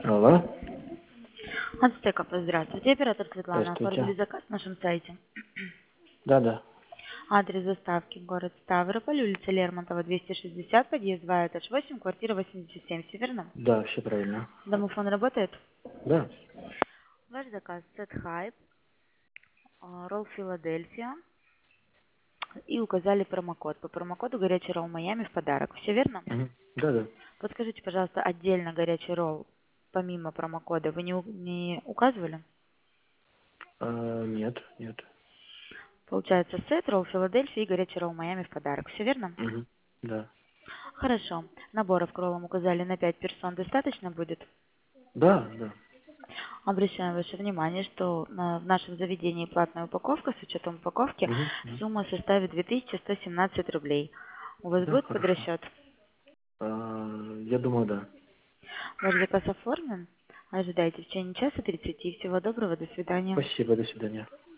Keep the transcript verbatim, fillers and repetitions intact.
Алло, Ацтеков, здравствуйте. Оператор Светлана. Оформили здравствуйте. заказ на нашем сайте. Да-да, Адрес доставки: город Ставрополь, улица Лермонтова, двести шестьдесят, подъезд два, этаж восемь, квартира восемьдесят семь. Все верно? да, все правильно. Домофон работает? Да. Ваш заказ: сет хайп, ролл Филадельфия. И указали промокод. По промокоду горячий ролл Майами в подарок. Все верно? Мгм. Да-да. Подскажите, пожалуйста, отдельно горячий ролл, помимо промокода, вы не, у- не указывали? А, нет, нет. Получается, сет, ролл Филадельфия и горячий ролл Майами в подарок. Все верно? Мгм. Да. Хорошо. Наборов к роллам указали на пять персон. Достаточно будет? Да, да. Обращаем ваше внимание, что на- в нашем заведении платная упаковка. С учетом упаковки Мгм. Мгм. сумма составит две тысячи сто семнадцать рублей. У вас Да, будет под хорошо. расчет? А, я думаю, да. Ваш заказ оформлен? Ожидайте в течение часа тридцати. Всего доброго. До свидания. Спасибо, до свидания.